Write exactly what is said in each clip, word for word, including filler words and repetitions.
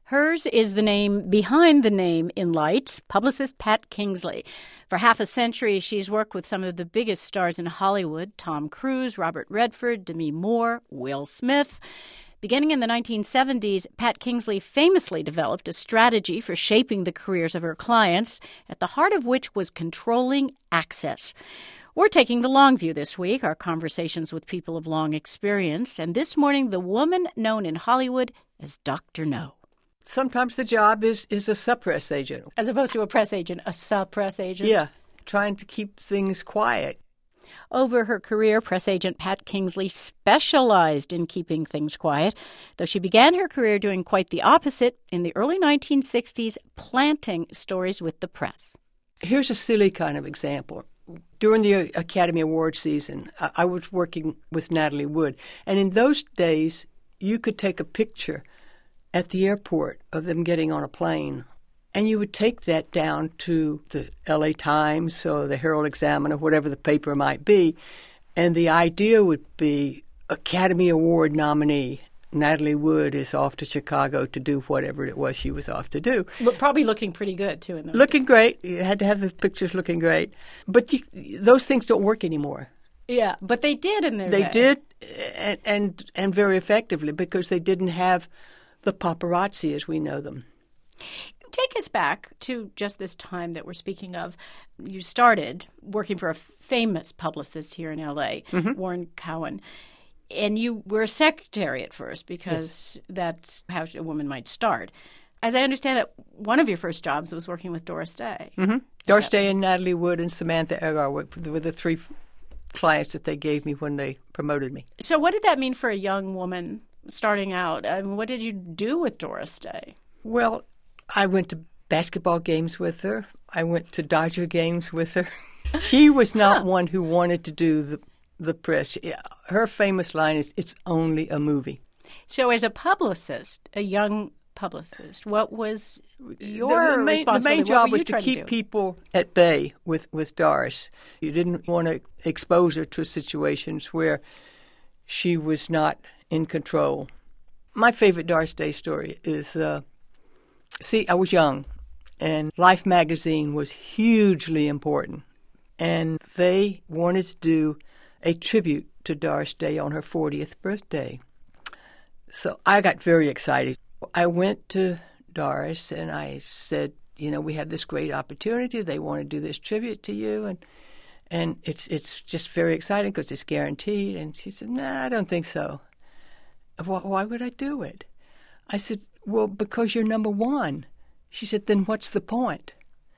Hers is the name behind the name in lights, publicist Pat Kingsley. For half a century, she's worked with some of the biggest stars in Hollywood: Tom Cruise, Robert Redford, Demi Moore, Will Smith. Beginning in the nineteen seventies, Pat Kingsley famously developed a strategy for shaping the careers of her clients, at the heart of which was controlling access. We're taking the long view this week, our conversations with people of long experience, and this morning, the woman known in Hollywood as Doctor No. Sometimes the job is, is a sub-press agent. As opposed to a press agent, a sub-press agent? Yeah, trying to keep things quiet. Over her career, press agent Pat Kingsley specialized in keeping things quiet, though she began her career doing quite the opposite in the early nineteen sixties, planting stories with the press. Here's a silly kind of example. During the Academy Award season, I was working with Natalie Wood, and in those days, you could take a picture at the airport of them getting on a plane, and you would take that down to the L A Times or the Herald Examiner, whatever the paper might be, and the idea would be Academy Award nominee Natalie Wood is off to Chicago to do whatever it was she was off to do. Look, probably looking pretty good, too. In those looking days. Great. You had to have the pictures looking great. But you, those things don't work anymore. Yeah, but they did in their They day. did, and, and and very effectively, because they didn't have the paparazzi as we know them. Take us back to just this time that we're speaking of. You started working for a famous publicist here in L A, mm-hmm. Warren Cowan, and you were a secretary at first because yes. that's how a woman might start. As I understand it, one of your first jobs was working with Doris Day. Mm-hmm. Doris Day and Natalie Wood and Samantha Eggar were the three clients that they gave me when they promoted me. So what did that mean for a young woman starting out? I mean, what did you do with Doris Day? Well, I went to basketball games with her. I went to Dodger games with her. She was not huh. one who wanted to do the, the press. Her famous line is, "It's only a movie." So as a publicist, a young publicist, what was your the, the main, responsibility? The main job was to keep to people at bay with, with Doris. You didn't want to expose her to situations where she was not in control. My favorite Doris Day story is, uh, see, I was young, and Life magazine was hugely important, and they wanted to do a tribute to Doris Day on her fortieth birthday. So I got very excited. I went to Doris, and I said, you know, we have this great opportunity. They want to do this tribute to you, and and it's it's just very exciting because it's guaranteed. And she said, nah, I don't think so. Why, why would I do it? I said, well, because you're number one. She said, then what's the point?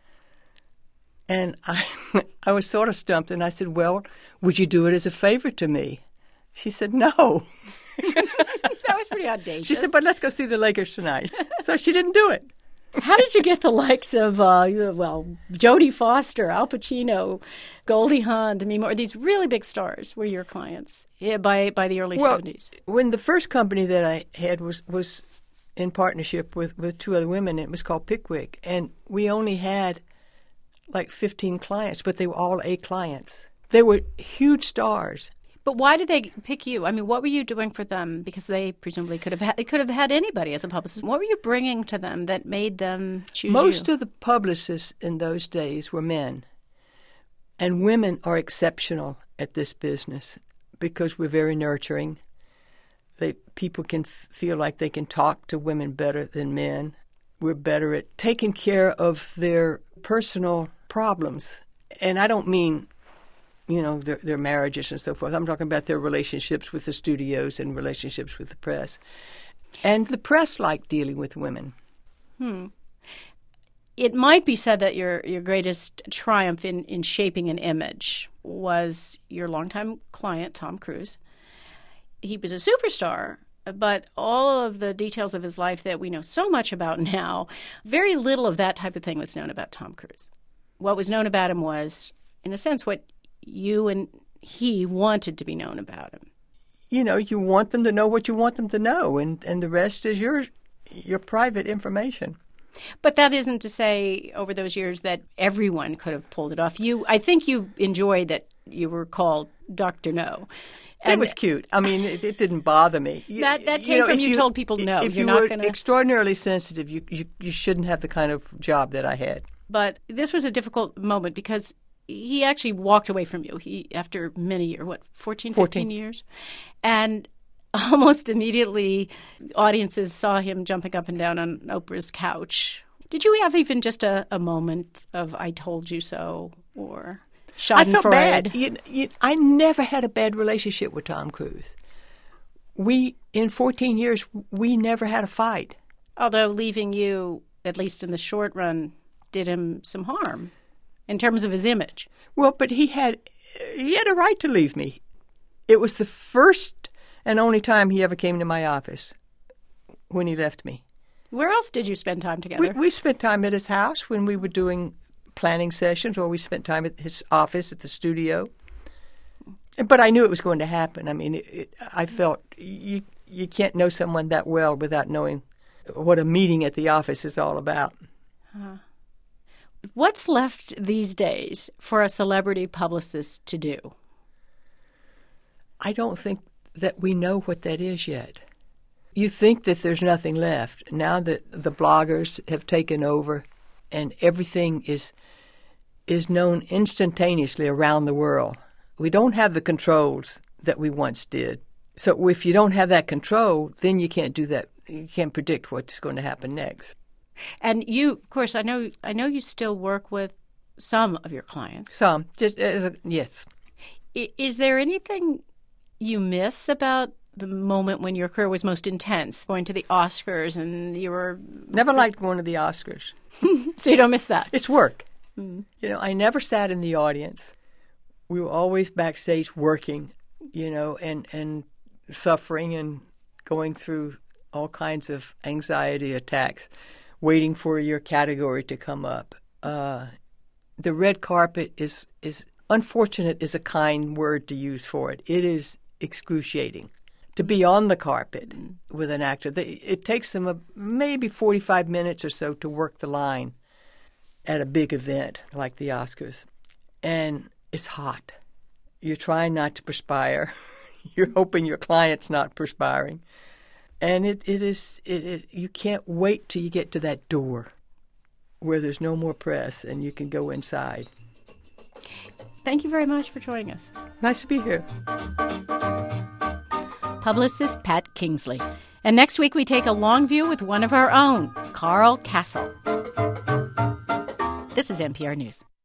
And I I was sort of stumped, and I said, well, would you do it as a favor to me? She said, no. That was pretty audacious. She said, but let's go see the Lakers tonight. So she didn't do it. How did you get the likes of, uh, well, Jodie Foster, Al Pacino, Goldie Hawn, Demi Moore, these really big stars were your clients yeah, by by the early well, seventies? When the first company that I had was, was in partnership with, with two other women, it was called Pickwick, and we only had like fifteen clients, but they were all A clients. They were huge stars. But why did they pick you? I mean, what were you doing for them? Because they presumably could have had, they could have had anybody as a publicist. What were you bringing to them that made them choose Most you? of the publicists in those days were men. And women are exceptional at this business because we're very nurturing. They, people can f- feel like they can talk to women better than men. We're better at taking care of their personal problems. And I don't mean you know, their, their marriages and so forth. I'm talking about their relationships with the studios and relationships with the press. And the press liked dealing with women. Hmm. It might be said that your your greatest triumph in, in shaping an image was your longtime client, Tom Cruise. He was a superstar, but all of the details of his life that we know so much about now, very little of that type of thing was known about Tom Cruise. What was known about him was, in a sense, what you and he wanted to be known about him. You know, you want them to know what you want them to know, and, and the rest is your your private information. But that isn't to say over those years that everyone could have pulled it off. You, I think you enjoyed that you were called Doctor No. It was cute. I mean, it, it didn't bother me. You, that that came you know, from you, you told people no. If you're you not were going to. extraordinarily sensitive, you, you you shouldn't have the kind of job that I had. But this was a difficult moment because he actually walked away from you. He after many years, what, fourteen, fourteen. fifteen years, and almost immediately, audiences saw him jumping up and down on Oprah's couch. Did you have even just a, a moment of "I told you so" or Schadenfreude? I felt bad. You, you, I never had a bad relationship with Tom Cruise. We, in fourteen years, we never had a fight. Although leaving you, at least in the short run, did him some harm in terms of his image. Well, but he had he had a right to leave me. It was the first and only time he ever came to my office when he left me. Where else did you spend time together? We, we spent time at his house when we were doing planning sessions, or we spent time at his office at the studio. But I knew it was going to happen. I mean, it, it, I felt you you can't know someone that well without knowing what a meeting at the office is all about. Huh. What's left these days for a celebrity publicist to do? I don't think that we know what that is yet. You think that there's nothing left. Now that the bloggers have taken over and everything is is known instantaneously around the world, we don't have the controls that we once did. So if you don't have that control, then you can't do that. You can't predict what's going to happen next. And you, of course, I know I know you still work with some of your clients. Some, just as a, yes. Is there anything you miss about the moment when your career was most intense, going to the Oscars and you were... Never liked going to the Oscars. So you don't miss that? It's work. Mm. You know, I never sat in the audience. We were always backstage working, you know, and, and suffering and going through all kinds of anxiety attacks, waiting for your category to come up. Uh, the red carpet is, is unfortunate is a kind word to use for it. It is excruciating to be on the carpet with an actor. It takes them a, maybe forty-five minutes or so to work the line at a big event like the Oscars. And it's hot. You're trying not to perspire. You're hoping your client's not perspiring. And it, it is, it, it, you can't wait till you get to that door where there's no more press and you can go inside. Thank you very much for joining us. Nice to be here. Publicist Pat Kingsley. And next week we take a long view with one of our own, Carl Kasell. This is N P R News.